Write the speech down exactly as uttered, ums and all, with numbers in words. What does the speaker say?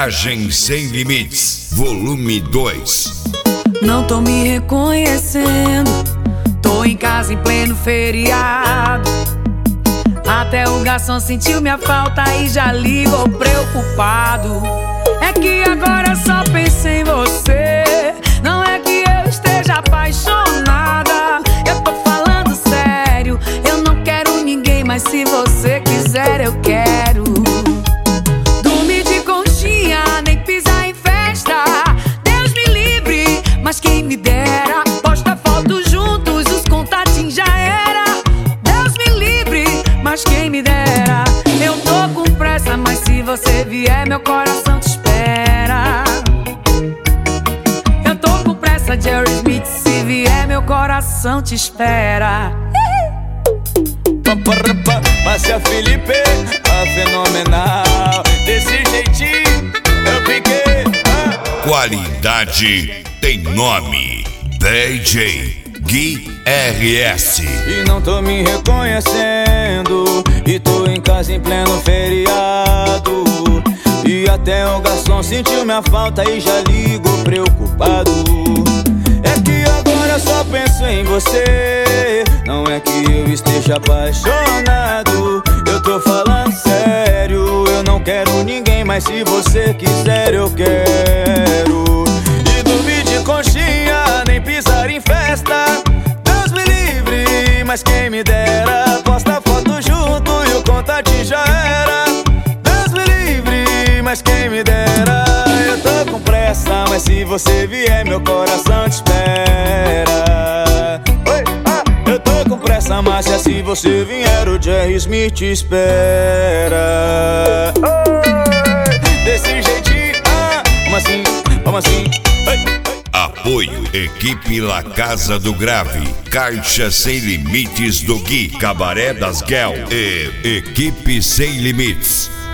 Viagem Sem Limites, volume dois. Não tô me reconhecendo, tô em casa em pleno feriado. Até o garçom sentiu minha falta e já ligou preocupado. É que agora só penso em você, não é que eu esteja apaixonada. Eu tô falando sério, eu não quero ninguém, mas se você quiser eu quero. Dormir de conchinha, nem pisar em festa, Deus me livre, mas quem me dera. Posta foto juntos, os contatinhos já era. Deus me livre, mas quem me dera. Eu tô com pressa, mas se você vier meu coração te espera. Eu tô com pressa, Jerry Smith, se vier meu coração te espera. Márcia Felipe, a fenomenal. Desse jeitinho eu fiquei. ah. Qualidade tem nome, D J Gui R S. E não tô me reconhecendo, e tô em casa em pleno feriado. E até o garçom sentiu minha falta e já ligou preocupado. É que agora eu só penso em você, não é que eu esteja apaixonado. Eu tô falando sério, eu não quero ninguém, mas se você quiser eu quero. E dormir de conchinha, nem pisar em festa, Deus me livre, mas quem me dera. Posta foto junto e o contatinho já era. Deus me livre, mas quem me dera. Eu tô com pressa, mas se você vier meu coração te espera. Oi, ah, eu tô com pressa, Márcia, se você vier o Jerry Smith te espera. Oi, desse jeitinho, ah, vamos assim, vamos assim. Oi. Apoio Equipe La Casa do Grave, Caixa Sem Limites do Gui, Cabaré das Guel e Equipe Sem Limites.